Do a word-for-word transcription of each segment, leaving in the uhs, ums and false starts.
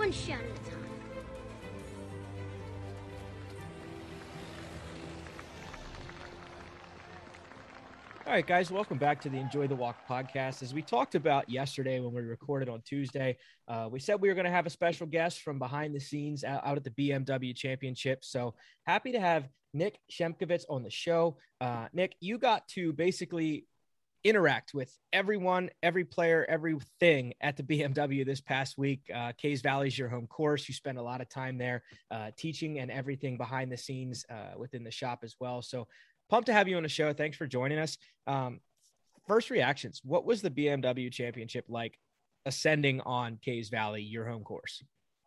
one shot at a time. All right, guys, welcome back to the Enjoy the Walk podcast. As we talked about yesterday when we recorded on Tuesday, uh, we said we were going to have a special guest from behind the scenes out, out at the B M W Championship. So happy to have Nick Shemkovitz on the show. Uh, Nick, you got to basically interact with everyone, every player, everything at the B M W this past week. Uh, Caves Valley is your home course. You spend a lot of time there uh, teaching and everything behind the scenes uh, within the shop as well. So pumped to have you on the show. Thanks for joining us. Um, first reactions. What was the B M W Championship like ascending on Caves Valley, your home course?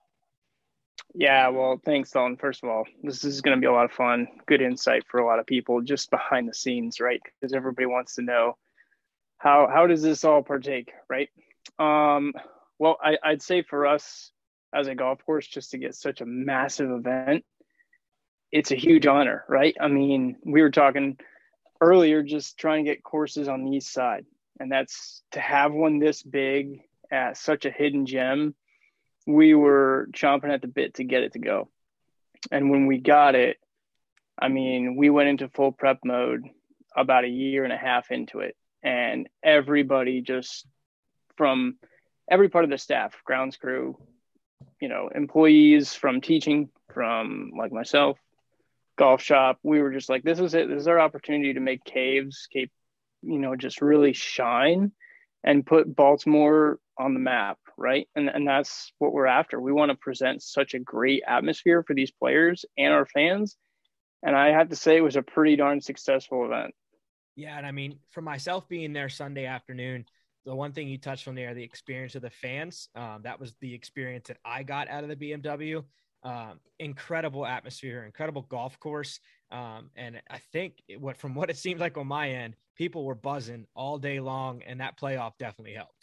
Yeah, well, thanks, Dalton. First of all, this is going to be a lot of fun, good insight for a lot of people just behind the scenes, right? Because everybody wants to know how how does this all partake, right? Um, well, I, I'd say for us as a golf course, just to get such a massive event, it's a huge honor, right? I mean, we were talking earlier, just trying to get courses on the east side. And that's to have one this big at such a hidden gem. We were chomping at the bit to get it to go. And when we got it, I mean, we went into full prep mode about a year and a half into it. And everybody just from every part of the staff, grounds crew, you know, employees from teaching, from like myself, golf shop, we were just like, this is it. This is our opportunity to make Caves, Cape, you know, just really shine and put Baltimore on the map, right? And and that's what we're after. We want to present such a great atmosphere for these players and our fans. And I have to say it was a pretty darn successful event. Yeah, and I mean, for myself being there Sunday afternoon, the one thing you touched on there, the experience of the fans, um, that was the experience that I got out of the B M W. Um, incredible atmosphere, incredible golf course. Um, and I think it, what, from what it seemed like on my end, people were buzzing all day long, and that playoff definitely helped.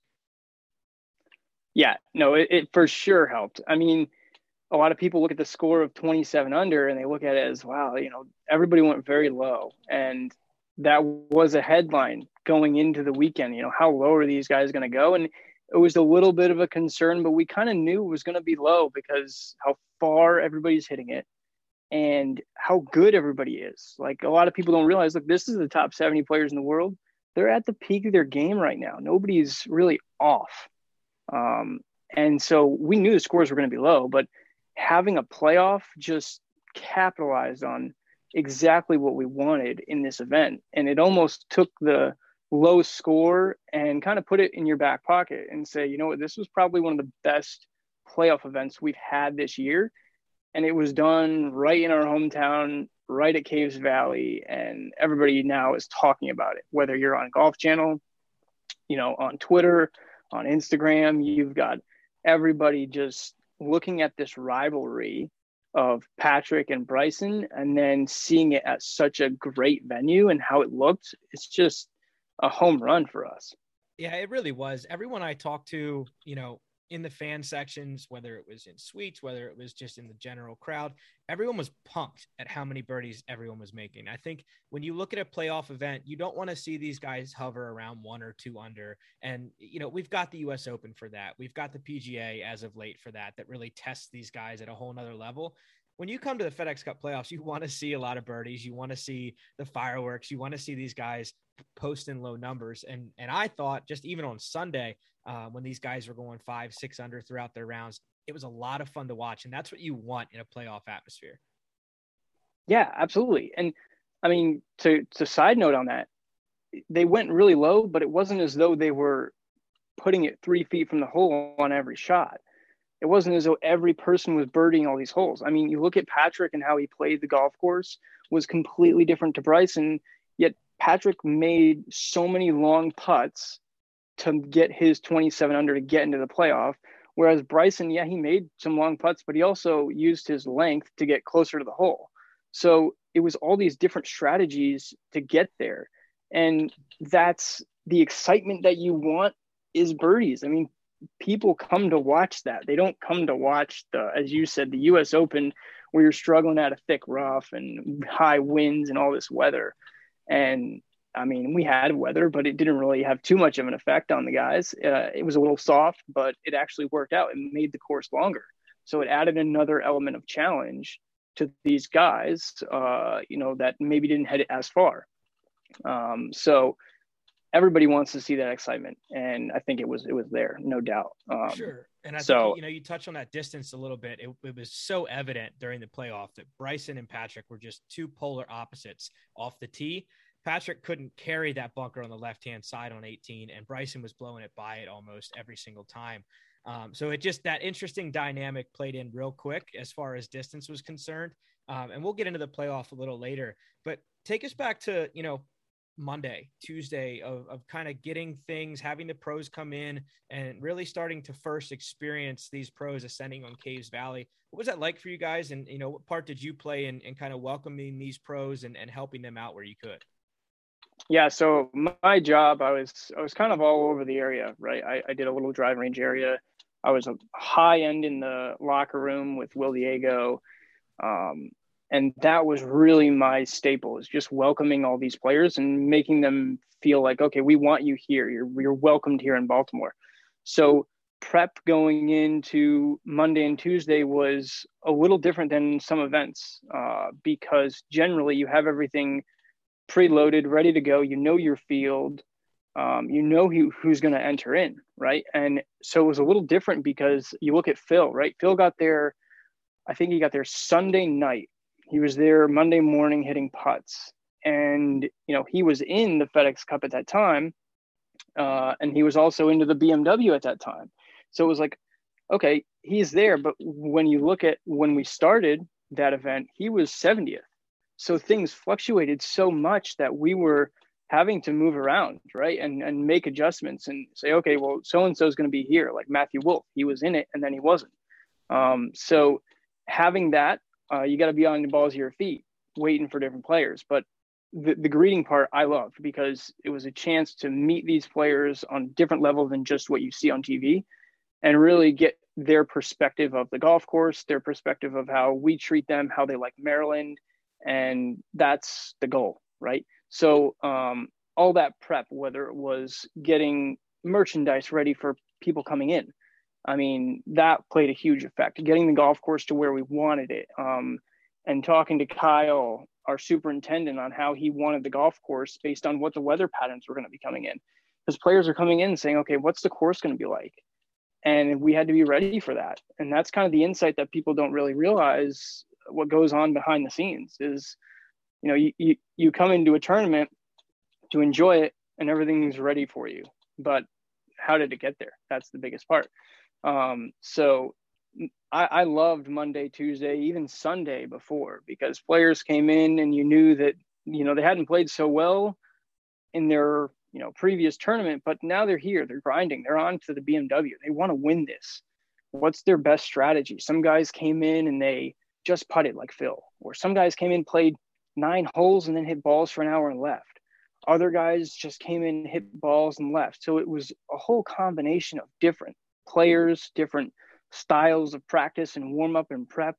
Yeah, no, it, it for sure helped. I mean, a lot of people look at the score of twenty-seven under and they look at it as, wow, you know, everybody went very low. And that was a headline going into the weekend. You know, how low are these guys going to go? And it was a little bit of a concern, but we kind of knew it was going to be low because how far everybody's hitting it and how good everybody is. Like, a lot of people don't realize, look, this is the top seventy players in the world. They're at the peak of their game right now. Nobody's really off. Um, and so we knew the scores were going to be low, but having a playoff just capitalized on exactly what we wanted in this event. And it almost took the low score and kind of put it in your back pocket and say, you know what, this was probably one of the best playoff events we've had this year. And it was done right in our hometown, right at Caves Valley. And everybody now is talking about it, whether you're on Golf Channel, you know, on Twitter, on Instagram. You've got everybody just looking at this rivalry of Patrick and Bryson and then seeing it at such a great venue and how it looked. It's just a home run for us. Yeah, it really was. Everyone I talked to, you know, in the fan sections, whether it was in suites, whether it was just in the general crowd, everyone was pumped at how many birdies everyone was making. I think when you look at a playoff event, you don't want to see these guys hover around one or two under. And, you know, we've got the U S Open for that. We've got the P G A as of late for that, that really tests these guys at a whole nother level. When you come to the FedEx Cup playoffs, you want to see a lot of birdies. You want to see the fireworks. You want to see these guys posting low numbers. And, and I thought just even on Sunday, uh, when these guys were going five, six under throughout their rounds, it was a lot of fun to watch. And that's what you want in a playoff atmosphere. Yeah, absolutely. And I mean, to, to side note on that, they went really low, but it wasn't as though they were putting it three feet from the hole on every shot. It wasn't as though every person was birdieing all these holes. I mean, you look at Patrick and how he played the golf course was completely different to Bryson, yet Patrick made so many long putts to get his twenty-seven under to get into the playoff. Whereas Bryson, yeah, he made some long putts, but he also used his length to get closer to the hole. So it was all these different strategies to get there. And that's the excitement that you want is birdies. I mean, people come to watch that. They don't come to watch the, as you said, the U S Open where you're struggling at a thick rough and high winds and all this weather. And I mean, we had weather, but it didn't really have too much of an effect on the guys. Uh, it was a little soft, but it actually worked out. It made the course longer. So it added another element of challenge to these guys, uh, you know, that maybe didn't head as far. Um, so everybody wants to see that excitement. And I think it was, it was there, no doubt. Um, sure. And I so, think, you know, you touched on that distance a little bit. It, it was so evident during the playoff that Bryson and Patrick were just two polar opposites off the tee. Patrick couldn't carry that bunker on the left-hand side on eighteen, and Bryson was blowing it by it almost every single time. Um, so it just, that interesting dynamic played in real quick as far as distance was concerned. Um, and we'll get into the playoff a little later, but take us back to, you know, Monday, Tuesday of, of kind of getting things, having the pros come in and really starting to first experience these pros ascending on Caves Valley. What was that like for you guys? And, you know, what part did you play in, in kind of welcoming these pros and, and helping them out where you could? Yeah. So my job, I was, I was kind of all over the area, right? I, I did a little drive range area. I was a high end in the locker room with Will Diego. Um, and that was really my staple, is just welcoming all these players and making them feel like, okay, we want you here. You're, you're welcomed here in Baltimore. So prep going into Monday and Tuesday was a little different than some events, uh, because generally you have everything preloaded, ready to go. You know your field. Um, you know who, who's going to enter in, right? And so it was a little different because you look at Phil, right? Phil got there, I think he got there Sunday night. He was there Monday morning hitting putts. And, you know, he was in the FedEx Cup at that time. Uh, and he was also into the B M W at that time. So it was like, okay, he's there. But when you look at when we started that event, he was seventieth. So things fluctuated so much that we were having to move around, right? And and make adjustments and say, okay, well, so-and-so is going to be here. Like Matthew Wolf, he was in it and then he wasn't. Um, so having that, uh, you got to be on the balls of your feet, waiting for different players. But the, the greeting part I loved, because it was a chance to meet these players on different level than just what you see on T V, and really get their perspective of the golf course, their perspective of how we treat them, how they like Maryland. And that's the goal, right? So um, all that prep, whether it was getting merchandise ready for people coming in, I mean, that played a huge effect. Getting the golf course to where we wanted it, um, and talking to Kyle, our superintendent, on how he wanted the golf course based on what the weather patterns were going to be coming in. Because players are coming in saying, okay, what's the course going to be like? And we had to be ready for that. And that's kind of the insight that people don't really realize. What goes on behind the scenes is, you know, you, you, you come into a tournament to enjoy it and everything's ready for you, but how did it get there? That's the biggest part. Um, so I, I loved Monday, Tuesday, even Sunday before, because players came in and you knew that, you know, they hadn't played so well in their, you know, previous tournament, but now they're here, they're grinding, they're on to the B M W. They want to win this. What's their best strategy? Some guys came in and they just putted like Phil, or some guys came in, played nine holes and then hit balls for an hour and left. Other guys just came in, hit balls and left. So it was a whole combination of different players, different styles of practice and warm up and prep.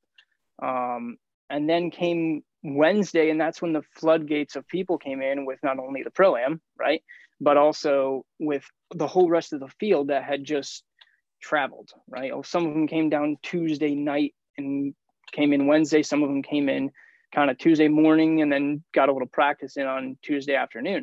Um, and then came Wednesday, and that's when the floodgates of people came in with not only the Pro-Am, right, but also with the whole rest of the field that had just traveled, right? Some of them came down Tuesday night and came in Wednesday. Some of them came in kind of Tuesday morning and then got a little practice in on Tuesday afternoon.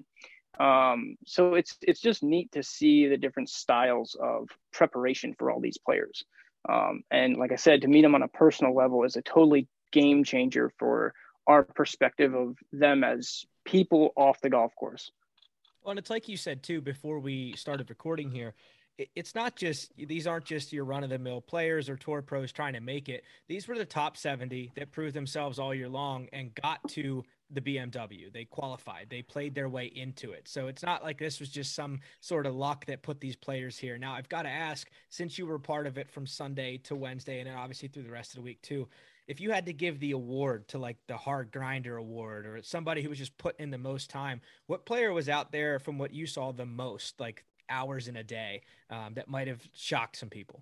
Um, so it's it's just neat to see the different styles of preparation for all these players. Um, and like I said, to meet them on a personal level is a totally game changer for our perspective of them as people off the golf course. Well, and it's like you said too, before we started recording here, it's not just, these aren't just your run-of-the-mill players or tour pros trying to make it. These were the top seventy that proved themselves all year long and got to the B M W. They qualified. They played their way into it. So it's not like this was just some sort of luck that put these players here. Now, I've got to ask, since you were part of it from Sunday to Wednesday and then obviously through the rest of the week too, if you had to give the award to like the hard grinder award or somebody who was just put in the most time, what player was out there from what you saw the most, like hours in a day, um, that might have shocked some people?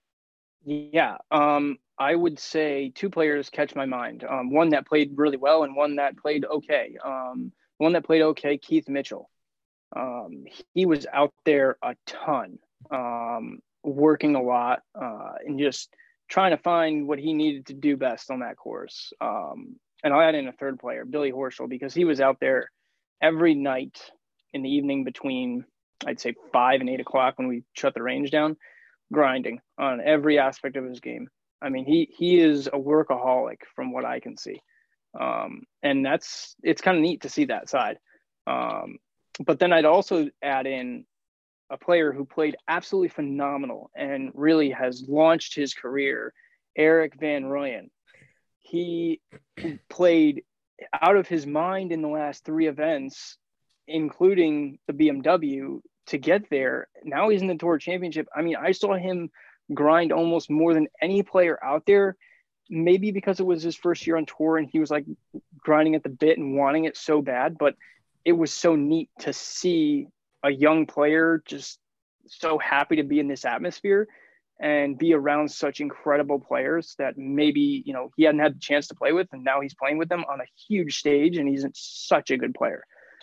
Yeah, um, I would say two players catch my mind. Um, one that played really well and one that played okay. Um, one that played okay, Keith Mitchell. Um, he was out there a ton, um, working a lot, uh, and just trying to find what he needed to do best on that course. Um, and I'll add in a third player, Billy Horschel, because he was out there every night in the evening between, I'd say, five and eight o'clock when we shut the range down, grinding on every aspect of his game. I mean, he he is a workaholic from what I can see. Um, and that's, it's kind of neat to see that side. Um, but then I'd also add in a player who played absolutely phenomenal and really has launched his career, Erik van Rooyen. He played out of his mind in the last three events, including the B M W, to get there. Now he's in the Tour Championship. I mean, I saw him grind almost more than any player out there, maybe because it was his first year on tour and he was like grinding at the bit and wanting it so bad. But it was so neat to see a young player just so happy to be in this atmosphere and be around such incredible players that maybe, you know, he hadn't had the chance to play with, and now he's playing with them on a huge stage, and he's such a good player.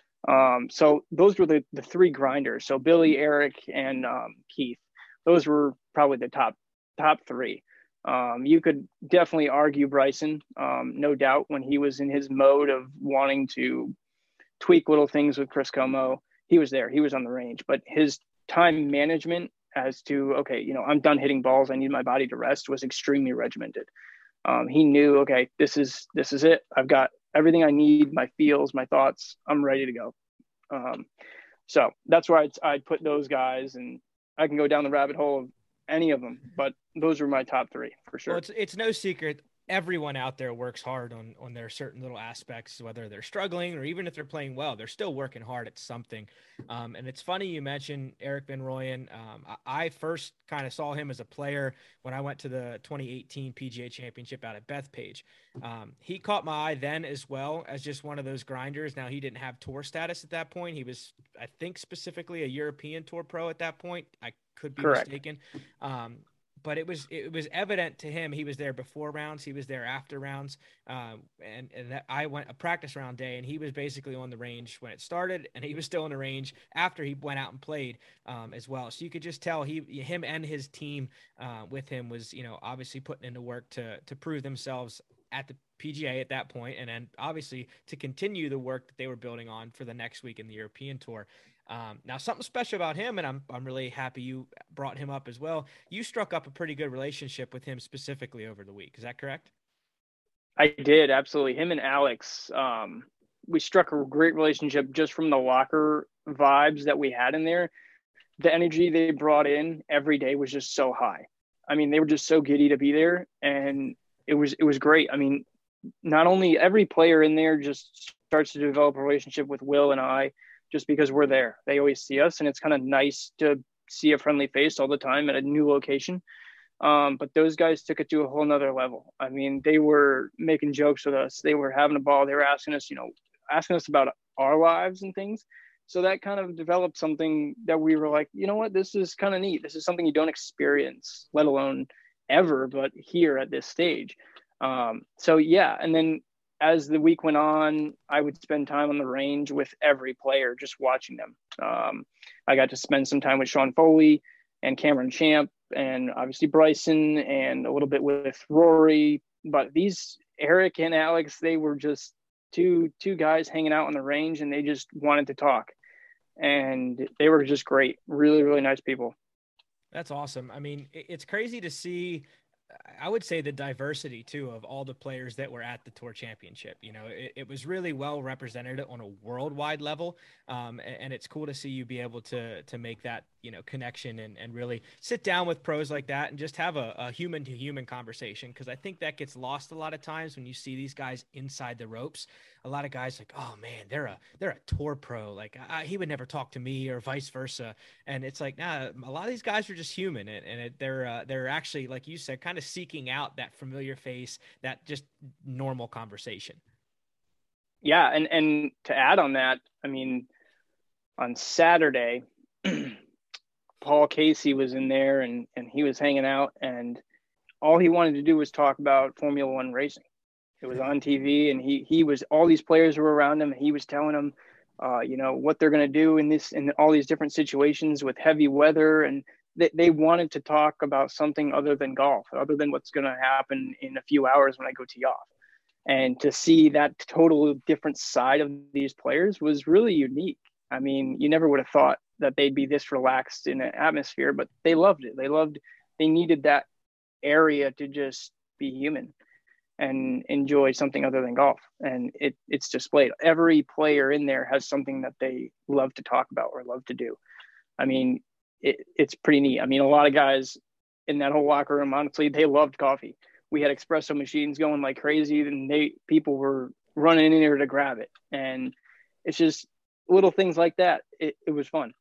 Um, so those were the, the three grinders. So Billy, Erik, and um, Keith, those were probably the top, top three. Um, you could definitely argue Bryson, um, no doubt, when he was in his mode of wanting to tweak little things with Chris Como, he was there, he was on the range, but his time management as to, okay, you know, I'm done hitting balls, I need my body to rest, was extremely regimented. Um, he knew, okay, this is, this is it. I've got everything I need, my feels, my thoughts, I'm ready to go. Um, so that's where I'd, I'd put those guys, and I can go down the rabbit hole of any of them, but those are my top three for sure. Well, it's, it's no secret. Everyone out there works hard on, on their certain little aspects, whether they're struggling or even if they're playing well, they're still working hard at something. Um, and it's funny you mentioned Erik van Rooyen. Um, I, I first kind of saw him as a player when I went to the twenty eighteen P G A Championship out at Bethpage. Um, he caught my eye then as well as just one of those grinders. Now, he didn't have tour status at that point. He was, I think, specifically a European Tour pro at that point. I could be Correct. mistaken. Um, But it was it was evident to him. He was there before rounds. He was there after rounds. Um, and and that I went a practice round day, and he was basically on the range when it started, and he was still on the range after he went out and played um, as well. So you could just tell he him and his team uh, with him was, you know, obviously putting into work to to prove themselves at the P G A at that point, and then obviously to continue the work that they were building on for the next week in the European Tour. Um, now, something special about him, and I'm I'm really happy you brought him up as well. You struck up a pretty good relationship with him specifically over the week. Is that correct? I did, absolutely. Him and Alex, um, we struck a great relationship just from the locker vibes that we had in there. The energy they brought in every day was just so high. I mean, they were just so giddy to be there, and it was it was great. I mean, not only every player in there just starts to develop a relationship with Will and I, just because we're there. They always see us, and it's kind of nice to see a friendly face all the time at a new location. Um, but those guys took it to a whole nother level. I mean, they were making jokes with us. They were having a ball. They were asking us, you know, asking us about our lives and things. So that kind of developed something that we were like, you know what, this is kind of neat. This is something you don't experience, let alone ever, but here at this stage. Um, so yeah. And then as the week went on, I would spend time on the range with every player, just watching them. Um, I got to spend some time with Sean Foley and Cameron Champ, and obviously Bryson, and a little bit with Rory. But these Erik and Alex, they were just two two guys hanging out on the range, and they just wanted to talk. And they were just great, really, really nice people. That's awesome. I mean, it's crazy to see, I would say, the diversity too of all the players that were at the Tour Championship. You know, it, it was really well represented on a worldwide level. Um, and, and it's cool to see you be able to, to make that, you know, connection and, and really sit down with pros like that and just have a, a human to human conversation. Cause I think that gets lost a lot of times when you see these guys inside the ropes. A lot of guys like, oh man, they're a, they're a tour pro. Like I, he would never talk to me, or vice versa. And it's like, nah, a lot of these guys are just human, and, and it, they're, uh, they're actually, like you said, kind of seeking out that familiar face, that just normal conversation. Yeah. And, and to add on that, I mean, on Saturday, Paul Casey was in there, and, and he was hanging out, and all he wanted to do was talk about Formula One racing. It was on T V, and he he was all these players were around him, and he was telling them, uh, you know, what they're going to do in this in all these different situations with heavy weather, and they they wanted to talk about something other than golf, other than what's going to happen in a few hours when I go tee off. And to see that total different side of these players was really unique. I mean, you never would have thought that they'd be this relaxed in an atmosphere, but they loved it. They loved, they needed that area to just be human and enjoy something other than golf. And it it's displayed. Every player in there has something that they love to talk about or love to do. I mean, it, it's pretty neat. I mean, a lot of guys in that whole locker room, honestly, they loved coffee. We had espresso machines going like crazy, and they people were running in there to grab it. And it's just little things like that. It, it was fun.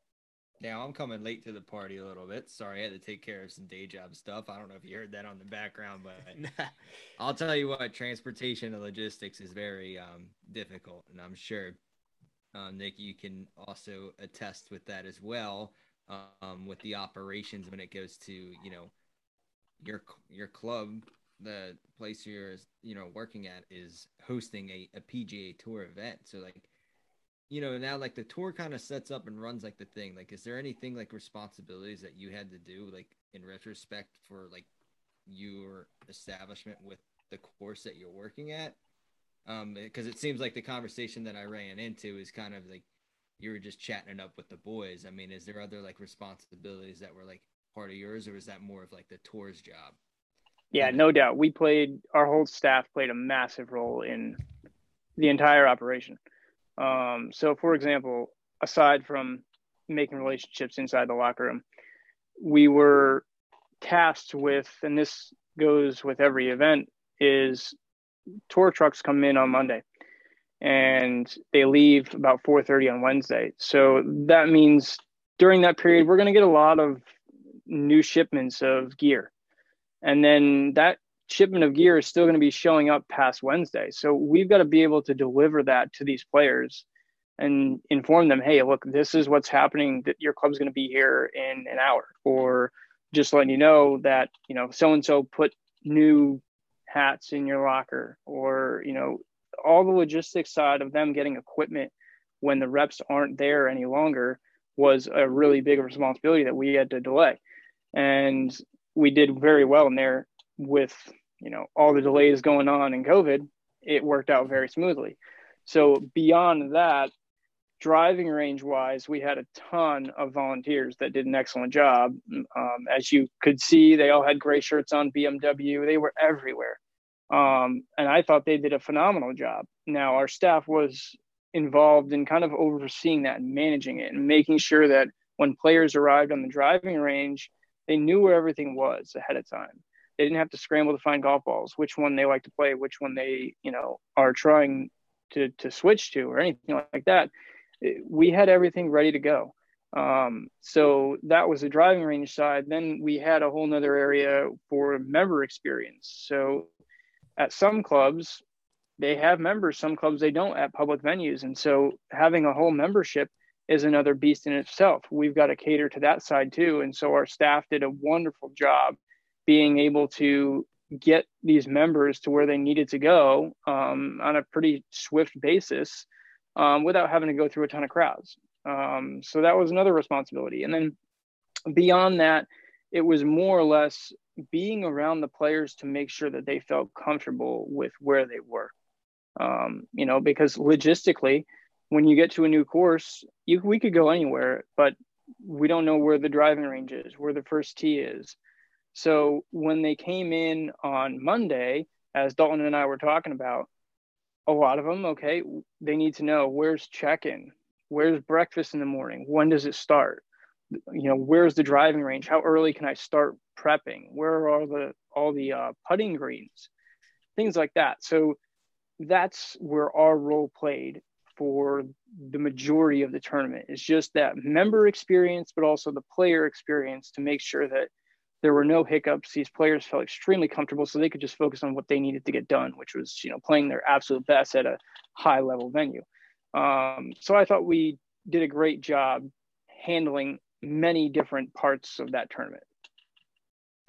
Now I'm coming late to the party a little bit. Sorry, I had to take care of some day job stuff. I don't know if you heard that on the background, but I'll tell you what, transportation and logistics is very um, difficult. And I'm sure, um, Nick, you can also attest with that as well, um, with the operations when it goes to, you know, your your club, the place you're, you know, working at is hosting a, a P G A Tour event. So, like, you know, now, like, the tour kind of sets up and runs, like, the thing. Like, is there anything, like, responsibilities that you had to do, like, in retrospect for, like, your establishment with the course that you're working at? Um, because it seems like the conversation that I ran into is kind of, like, you were just chatting it up with the boys. I mean, is there other, like, responsibilities that were, like, part of yours, or is that more of, like, the tour's job? Yeah, no doubt. We played, our whole staff played a massive role in the entire operation. Um, so, for example, aside from making relationships inside the locker room, we were tasked with, and this goes with every event, is tour trucks come in on Monday and they leave about four thirty on Wednesday. So that means during that period, we're going to get a lot of new shipments of gear. And then that shipment of gear is still going to be showing up past Wednesday. So we've got to be able to deliver that to these players and inform them, hey, look, this is what's happening, that your club's going to be here in an hour, or just letting you know that, you know, so-and-so put new hats in your locker, or, you know, all the logistics side of them getting equipment when the reps aren't there any longer was a really big responsibility that we had to delay. And we did very well in there. With, you know, all the delays going on in COVID, it worked out very smoothly. So beyond that, driving range wise, we had a ton of volunteers that did an excellent job. Um, as you could see, they all had gray shirts on, B M W. They were everywhere. Um, and I thought they did a phenomenal job. Now, our staff was involved in kind of overseeing that and managing it and making sure that when players arrived on the driving range, they knew where everything was ahead of time. They didn't have to scramble to find golf balls, which one they like to play, which one they, you know, are trying to to switch to, or anything like that. We had everything ready to go. Um, so that was the driving range side. Then we had a whole nother area for member experience. So at some clubs, they have members, some clubs they don't at public venues. And so having a whole membership is another beast in itself. We've got to cater to that side too. And so our staff did a wonderful job being able to get these members to where they needed to go um, on a pretty swift basis um, without having to go through a ton of crowds. Um, so that was another responsibility. And then beyond that, it was more or less being around the players to make sure that they felt comfortable with where they were. Um, you know, because logistically, when you get to a new course, you, we could go anywhere, but we don't know where the driving range is, where the first tee is. So when they came in on Monday, as Dalton and I were talking about, a lot of them, okay, they need to know where's check-in, where's breakfast in the morning, when does it start? You know, where's the driving range? How early can I start prepping? Where are the all the uh, putting greens? Things like that. So that's where our role played for the majority of the tournament. It's just that member experience, but also the player experience, to make sure that there were no hiccups. These players felt extremely comfortable, so they could just focus on what they needed to get done, which was, you know, playing their absolute best at a high level venue. Um, so I thought we did a great job handling many different parts of that tournament.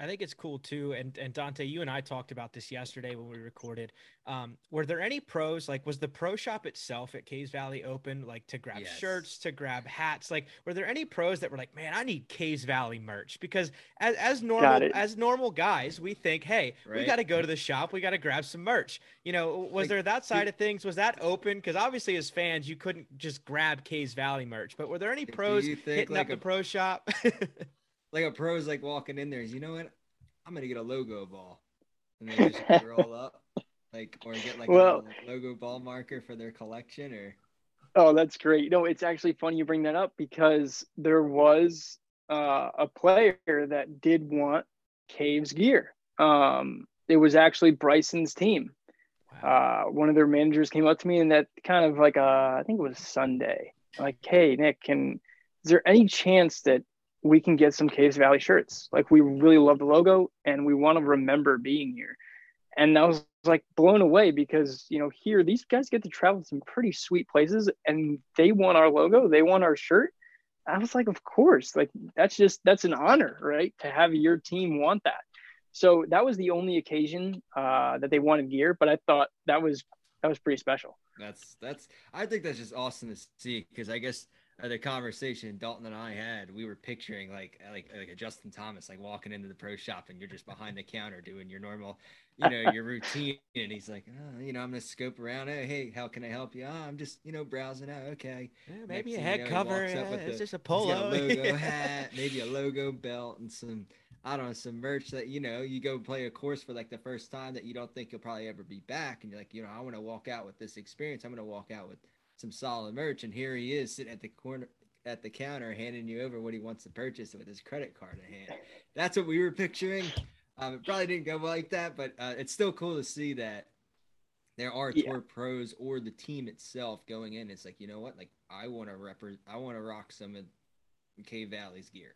I think it's cool too. And and Dante, you and I talked about this yesterday when we recorded. Um, were there any pros? Like, was the pro shop itself at Caves Valley open, like to grab Yes. shirts, to grab hats? Like, were there any pros that were like, man, I need Caves Valley merch? Because as as normal as normal guys, we think, hey, right. we got to go to the shop, we got to grab some merch. You know, was like, there that side of things? Was that open? Because obviously, as fans, you couldn't just grab Caves Valley merch. But were there any pros hitting like up a, the pro shop? Like a pro's like walking in there is, you know what? I'm gonna get a logo ball, and they just roll up, like, or get like well, a logo ball marker for their collection, or. Oh, that's great. You know, it's actually funny you bring that up because there was uh, a player that did want Caves gear. Um, it was actually Bryson's team. Wow. Uh, one of their managers came up to me, and that kind of like uh, I think it was Sunday. Like, hey, Nick, can is there any chance that we can get some Caves Valley shirts? Like, we really love the logo and we want to remember being here. And I was like blown away because, you know, here, these guys get to travel to some pretty sweet places and they want our logo. They want our shirt. I was like, of course, like that's just, that's an honor, right? To have your team want that. So that was the only occasion uh, that they wanted gear, but I thought that was, that was pretty special. That's, that's, I think that's just awesome to see because I guess, Uh, the conversation Dalton and I had, we were picturing like like like a Justin Thomas like walking into the pro shop and you're just behind the counter doing your normal, you know, your routine, and he's like, oh, you know, I'm gonna scope around. Oh, hey, how can I help you? Oh, I'm just, you know, browsing out. Okay, yeah, maybe Next a head you know, cover. Yeah, it's the, just a polo, a logo hat, maybe a logo belt, and some I don't know some merch that you know you go play a course for like the first time that you don't think you'll probably ever be back, and you're like, you know, I want to walk out with this experience. I'm gonna walk out with some solid merch, and here he is sitting at the corner at the counter handing you over what he wants to purchase with his credit card in hand. That's what we were picturing. Um, it probably didn't go like that, but uh, it's still cool to see that there are yeah. tour pros or the team itself going in. It's like, you know what? Like, I want to represent, I want to rock some of Cave Valley's gear.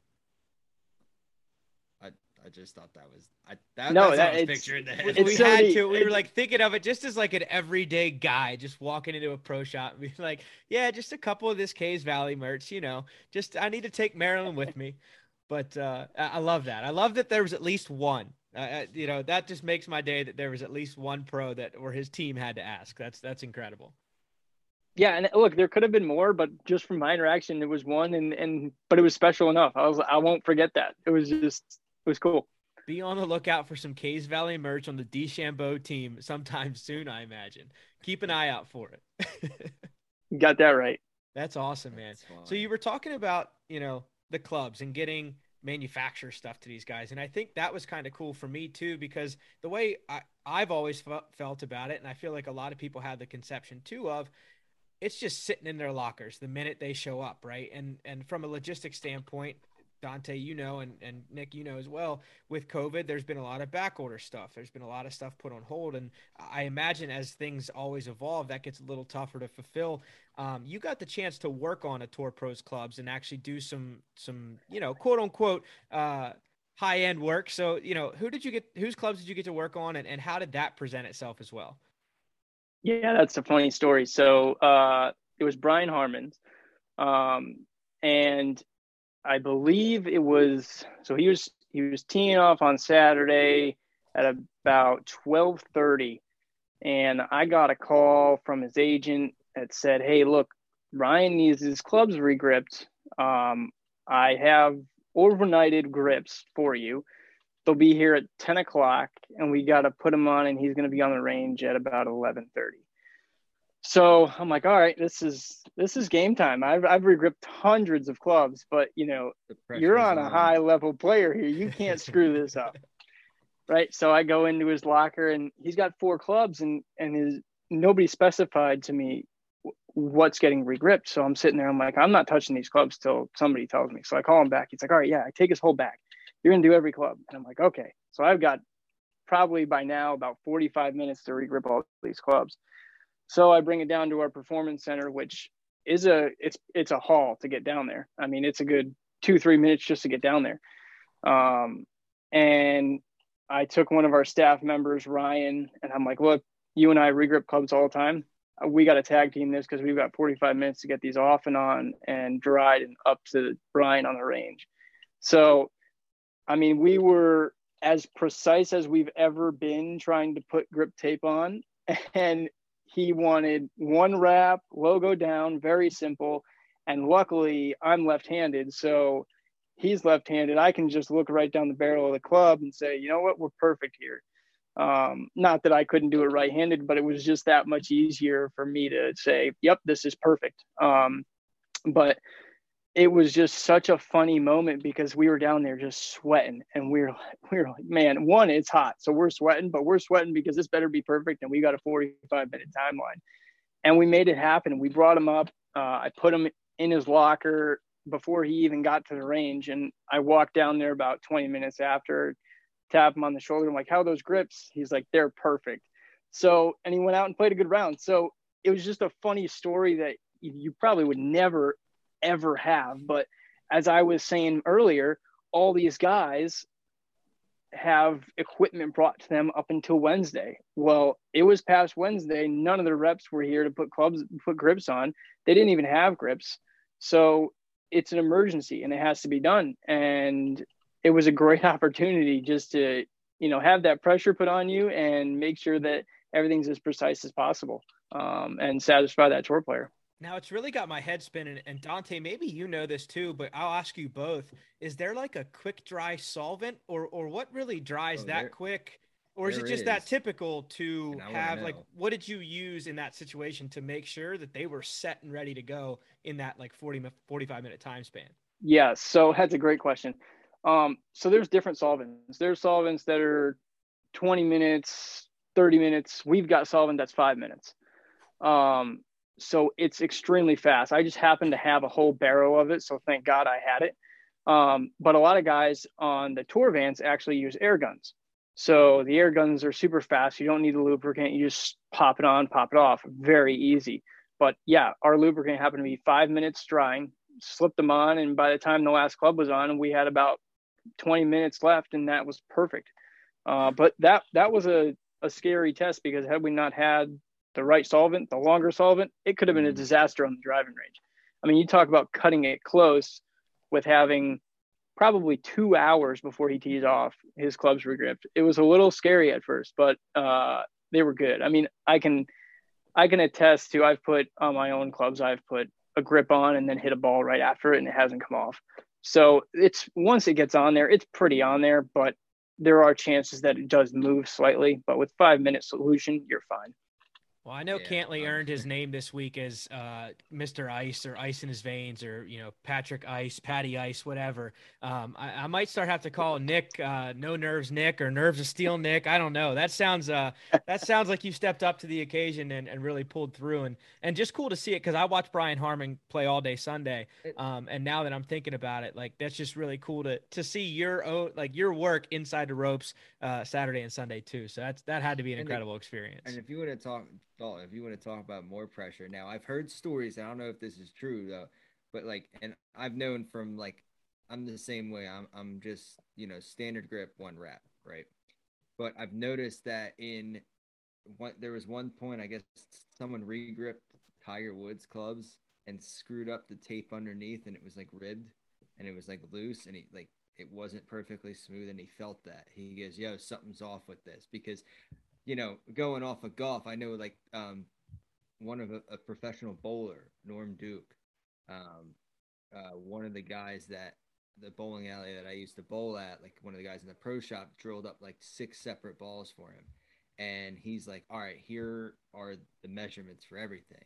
I I just thought that was I that, no, that's that, what I was it's, picturing that. We so had to. We were like thinking of it just as like an everyday guy just walking into a pro shop and be like, yeah, just a couple of this Caves Valley merch, you know. Just I need to take Marilyn with me. But uh, I love that. I love that there was at least one. Uh, you know, that just makes my day that there was at least one pro that or his team had to ask. That's that's incredible. Yeah, and look, there could have been more, but just from my interaction, it was one, and and but it was special enough. I was I won't forget that. It was just it was cool. Be on the lookout for some Caves Valley merch on the DeChambeau team sometime soon, I imagine. Keep an eye out for it. Got that right. That's awesome, man. That's so you were talking about, you know, the clubs and getting manufacturer stuff to these guys. And I think that was kind of cool for me too, because the way I, I've always fe- felt about it, and I feel like a lot of people have the conception too of, it's just sitting in their lockers the minute they show up, right? And and from a logistics standpoint, Dante, you know, and, and Nick, you know as well, with COVID, there's been a lot of back order stuff. There's been a lot of stuff put on hold. And I imagine as things always evolve, that gets a little tougher to fulfill. Um, you got the chance to work on a Tour Pros clubs and actually do some, some you know, quote unquote, uh, high end work. So, you know, who did you get, whose clubs did you get to work on, and, and how did that present itself as well? Yeah, that's a funny story. So uh, it was Brian Harmon's. Um, and I believe it was, so he was, he was teeing off on Saturday at about twelve thirty. And I got a call from his agent that said, hey, look, Ryan needs his clubs regripped. Um, I have overnighted grips for you. They'll be here at ten o'clock and we got to put them on, and he's going to be on the range at about eleven thirty. So I'm like, all right, this is, this is game time. I've, I've regripped hundreds of clubs, but you know, you're on a on. high level player here. You can't screw this up. Right. So I go into his locker and he's got four clubs, and, and his, nobody specified to me what's getting regripped. So I'm sitting there, I'm like, I'm not touching these clubs till somebody tells me. So I call him back. He's like, all right, yeah, I take his whole bag. You're going to do every club. And I'm like, okay. So I've got probably by now about forty-five minutes to regrip all these clubs. So I bring it down to our performance center, which is a, it's, it's a haul to get down there. I mean, it's a good two, three minutes just to get down there. Um, and I took one of our staff members, Ryan, and I'm like, look, you and I regrip clubs all the time. We got to tag team this because we've got forty-five minutes to get these off and on and dried and up to Brian on the range. So, I mean, we were as precise as we've ever been trying to put grip tape on. And he wanted one wrap, logo down, very simple. And luckily I'm left-handed. So he's left-handed. I can just look right down the barrel of the club and say, you know what, we're perfect here. Um, not that I couldn't do it right-handed, but it was just that much easier for me to say, yep, this is perfect. Um, but it was just such a funny moment because we were down there just sweating, and we were, we were like, man, one, it's hot. So we're sweating, but we're sweating because this better be perfect. And we got a forty-five minute timeline, and we made it happen. We brought him up. Uh, I put him in his locker before he even got to the range. And I walked down there about twenty minutes after, tap him on the shoulder. I'm like, how are those grips? He's like, they're perfect. So, and he went out and played a good round. So it was just a funny story that you probably would never, ever have. But as I was saying earlier, all these guys have equipment brought to them up until Wednesday. Well, it was past Wednesday. None of the reps were here to put clubs, put grips on. They didn't even have grips. So it's an emergency and it has to be done. And it was a great opportunity just to, you know, have that pressure put on you and make sure that everything's as precise as possible, um, and satisfy that tour player. Now it's really got my head spinning, and Dante, maybe you know this too, but I'll ask you both. Is there like a quick dry solvent, or or what really dries oh, that there, quick? Or is it just is. that typical to have, like, what did you use in that situation to make sure that they were set and ready to go in that like forty, forty-five minute time span? Yeah, so that's a great question. Um, so there's different solvents. There's solvents that are twenty minutes, thirty minutes. We've got solvent that's five minutes. Um, So it's extremely fast. I just happened to have a whole barrel of it, so thank God I had it. Um, but a lot of guys on the tour vans actually use air guns. So the air guns are super fast. You don't need the lubricant. You just pop it on, pop it off. Very easy. But yeah, our lubricant happened to be five minutes drying, slipped them on, and by the time the last club was on, we had about twenty minutes left, and that was perfect. Uh, but that that was a, a scary test because had we not had the right solvent, the longer solvent, it could have been a disaster on the driving range. I mean, you talk about cutting it close with having probably two hours before he tees off, his clubs regripped. It was a little scary at first, but uh, they were good. I mean, I can, I can attest to, I've put on my own clubs, I've put a grip on and then hit a ball right after it and it hasn't come off. So it's, once it gets on there, it's pretty on there, but there are chances that it does move slightly, but with five minute solution, you're fine. Well, I know yeah, Cantley um, earned his name this week as uh, Mister Ice or Ice in his veins or, you know, Patrick Ice, Patty Ice, whatever. Um, I, I might start have to call Nick uh, No Nerves Nick or Nerves of Steel Nick. I don't know. That sounds uh, that sounds like you stepped up to the occasion and, and really pulled through. And and just cool to see it because I watched Brian Harman play all day Sunday. Um, and now that I'm thinking about it, like that's just really cool to to see your own, like your work inside the ropes uh, Saturday and Sunday too. So that's that had to be an and incredible if, experience. And if you want to talk. If you want to talk about more pressure, now I've heard stories. I don't know if this is true though, but like, and I've known from like, I'm the same way. I'm I'm just you know standard grip one wrap, right? But I've noticed that in what there was one point, I guess someone re-gripped Tiger Woods clubs and screwed up the tape underneath, and it was like ribbed, and it was like loose, and he like it wasn't perfectly smooth, and he felt that. He goes, "Yo, something's off with this," because. You know, going off of golf, I know like um, one of a, a professional bowler, Norm Duke, um, uh, one of the guys that the bowling alley that I used to bowl at, like one of the guys in the pro shop drilled up like six separate balls for him. And he's like, all right, here are the measurements for everything.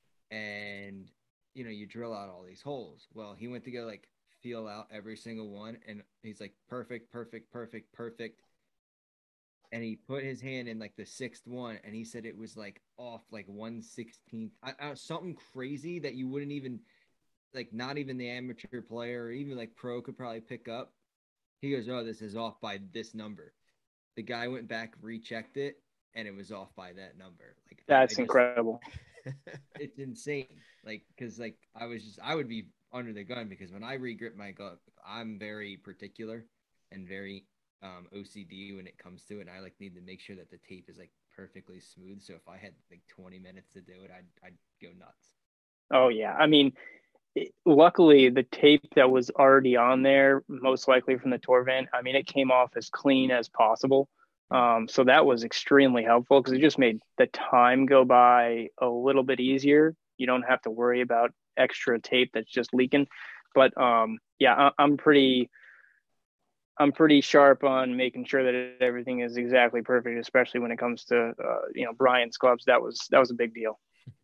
And, you know, you drill out all these holes. Well, he went to go like feel out every single one. And he's like, perfect, perfect, perfect, perfect. And he put his hand in like the sixth one, and he said it was like off like one sixteenth, I, I, something crazy that you wouldn't even like, not even the amateur player or even like pro could probably pick up. He goes, "Oh, this is off by this number." The guy went back, rechecked it, and it was off by that number. Like that's just, incredible. It's insane. Like, because like I was just, I would be under the gun because when I re-grip my glove, I'm very particular and very. Um, O C D when it comes to it, and I like need to make sure that the tape is like perfectly smooth. So if I had like twenty minutes to do it, I'd I'd go nuts. Oh yeah, I mean, it, luckily the tape that was already on there, most likely from the tour van, I mean, it came off as clean as possible. Um, so that was extremely helpful because it just made the time go by a little bit easier. You don't have to worry about extra tape that's just leaking. But um, yeah, I, I'm pretty, I'm pretty sharp on making sure that everything is exactly perfect, especially when it comes to uh, you know, Brian's clubs. That was that was a big deal.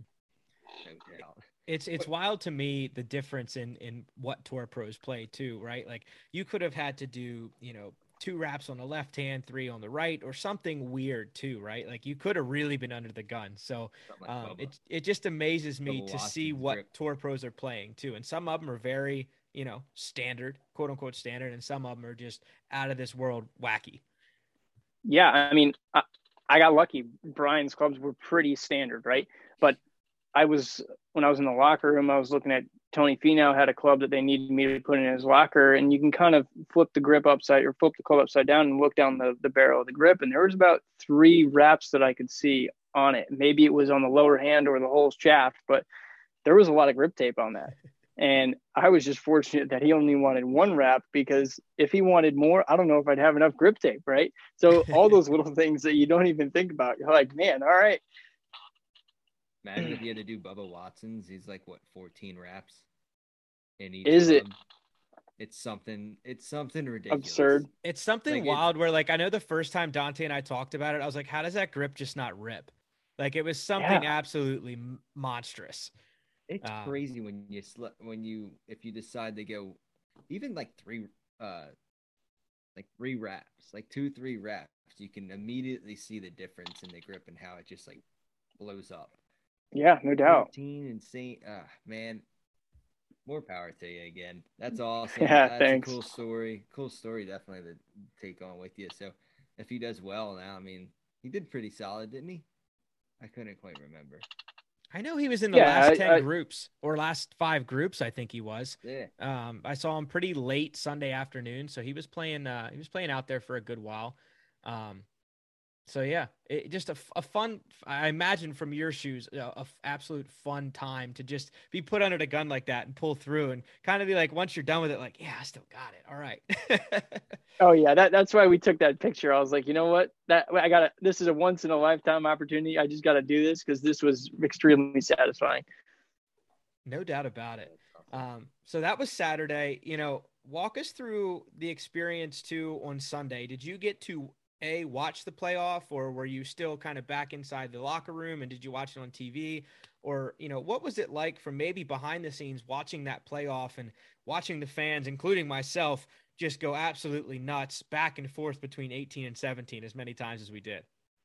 It's it's wild to me the difference in in what tour pros play too, right? Like you could have had to do, you know, two wraps on the left hand, three on the right, or something weird too, right? Like you could have really been under the gun. So um, it it just amazes me to see what tour pros are playing too, and some of them are very, you know, standard, quote unquote standard, and some of them are just out of this world wacky. Yeah, I mean, I, I got lucky. Brian's clubs were pretty standard, right? But I was, when I was in the locker room, I was looking at Tony Finau had a club that they needed me to put in his locker, and you can kind of flip the grip upside or flip the club upside down and look down the, the barrel of the grip. And there was about three wraps that I could see on it. Maybe it was on the lower hand or the whole shaft, but there was a lot of grip tape on that. And I was just fortunate that he only wanted one wrap, because if he wanted more, I don't know if I'd have enough grip tape, right? So all those little things that you don't even think about, you're like, man, all right. Imagine if you had to do Bubba Watson's. He's like, what, fourteen wraps in each Is club? it? It's something. It's something ridiculous. Absurd. It's something Like, wild where, like, I know the first time Dante and I talked about it, I was like, how does that grip just not rip? Like, it was something Yeah. absolutely m- monstrous. It's Um, crazy when you sl- when you if you decide to go even like three uh like three wraps, like two three wraps, you can immediately see the difference in the grip and how it just like blows up. Yeah, no doubt. fourteen insane. Ah, man, more power to you again. That's awesome. Yeah, That's thanks. a cool story. Cool story, definitely to take on with you. So if he does well now, I mean, he did pretty solid, didn't he? I couldn't quite remember. I know he was in the Yeah, last I- ten I- groups or last five groups. I think he was. Yeah. Um, I saw him pretty late Sunday afternoon, so he was playing. Uh, he was playing out there for a good while. Um, so yeah, it just a, f- a fun. I imagine from your shoes, a, a f- absolute fun time to just be put under the gun like that and pull through, and kind of be like, once you're done with it, like, yeah, I still got it. All right. Oh yeah, that that's why we took that picture. I was like, you know what? That I got to this is a once in a lifetime opportunity. I just got to do this because this was extremely satisfying. No doubt about it. Um, so that was Saturday. You know, walk us through the experience too on Sunday. Did you get to a watch the playoff, or were you still kind of back inside the locker room, and did you watch it on T V? Or, you know, what was it like from maybe behind the scenes watching that playoff and watching the fans, including myself, just go absolutely nuts back and forth between eighteen and seventeen as many times as we did?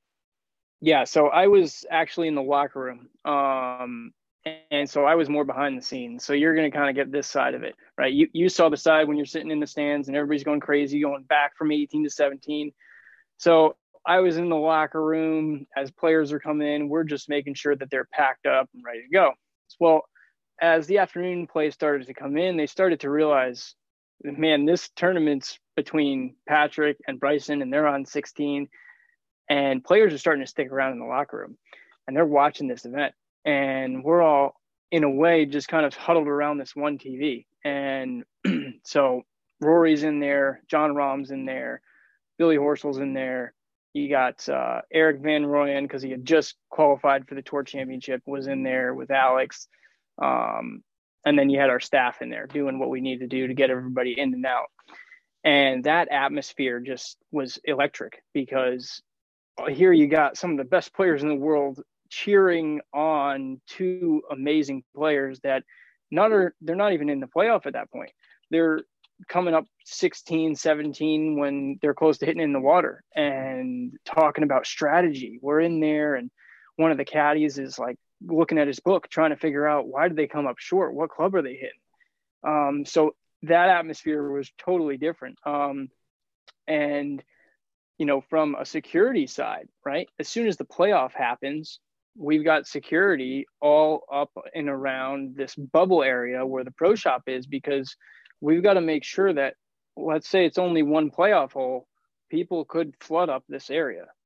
Yeah, so I was actually in the locker room. Um, and so I was more behind the scenes. So you're going to kind of get this side of it, right? You you saw the side when you're sitting in the stands and everybody's going crazy, going back from eighteen to seventeen. So I was in the locker room as players are coming in. We're just making sure that they're packed up and ready to go. Well, as the afternoon play started to come in, they started to realize, man, this tournament's between Patrick and Bryson, and they're on sixteen. And players are starting to stick around in the locker room, and they're watching this event. And we're all, in a way, just kind of huddled around this one T V. And so Rory's in there, John Rahm's in there, Billy Horschel's in there. You got uh, Eric Van Rooyen, because he had just qualified for the Tour Championship, was in there with Alex. Um, and then you had our staff in there doing what we need to do to get everybody in and out. And that atmosphere just was electric, because here you got some of the best players in the world cheering on two amazing players that not are, they're not even in the playoff at that point. They're coming up sixteen, seventeen when they're close to hitting in the water and talking about strategy. We're in there, and one of the caddies is like looking at his book, trying to figure out, why did they come up short? What club are they hitting? Um, so that atmosphere was totally different. Um, and, you know, from a security side, right? As soon as the playoff happens, we've got security all up and around this bubble area where the pro shop is, because we've got to make sure that, let's say it's only one playoff hole, people could flood up this area.